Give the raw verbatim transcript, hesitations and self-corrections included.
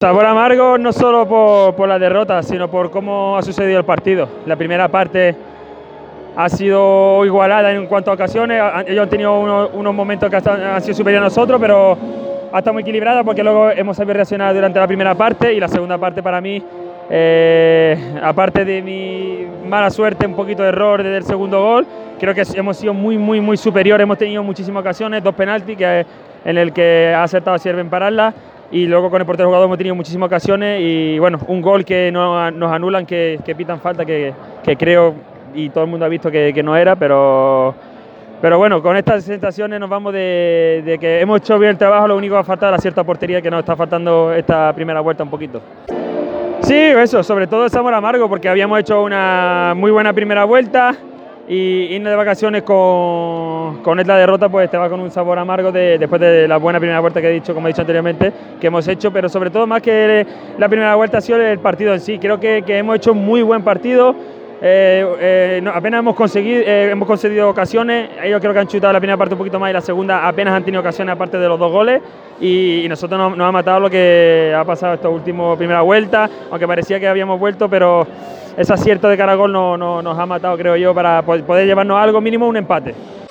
Sabor amargo no solo por, por la derrota, sino por cómo ha sucedido el partido. La primera parte ha sido igualada en cuanto a ocasiones, ellos han tenido unos, unos momentos que han sido superiores a nosotros, pero ha estado muy equilibrada porque luego hemos sabido reaccionar durante la primera parte y la segunda parte para mí, eh, aparte de mi mala suerte, un poquito de error desde el segundo gol, creo que hemos sido muy, muy, muy superiores, hemos tenido muchísimas ocasiones, dos penaltis que, en el que ha acertado Sierve en pararla. Y luego con el portero jugador hemos tenido muchísimas ocasiones y bueno, un gol que no, nos anulan, que, que pitan falta, que, que creo y todo el mundo ha visto que, que no era, pero, pero bueno, con estas sensaciones nos vamos de, de que hemos hecho bien el trabajo, lo único que ha faltado es la cierta portería que nos está faltando esta primera vuelta un poquito. Sí, eso, sobre todo el sabor amargo porque habíamos hecho una muy buena primera vuelta y irnos de vacaciones con, con esta derrota pues te va con un sabor amargo de, después de la buena primera vuelta que he dicho, como he dicho anteriormente, que hemos hecho, pero sobre todo más que la primera vuelta ha sido el partido en sí. Creo que, que hemos hecho un muy buen partido, eh, eh, no, apenas hemos conseguido, eh, hemos conseguido ocasiones, ellos creo que han chutado la primera parte un poquito más y la segunda apenas han tenido ocasiones aparte de los dos goles y, y nosotros nos, nos ha matado lo que ha pasado esta última primera vuelta, aunque parecía que habíamos vuelto, pero ese acierto de cara a gol no, no, nos ha matado, creo yo, para poder llevarnos algo mínimo un empate.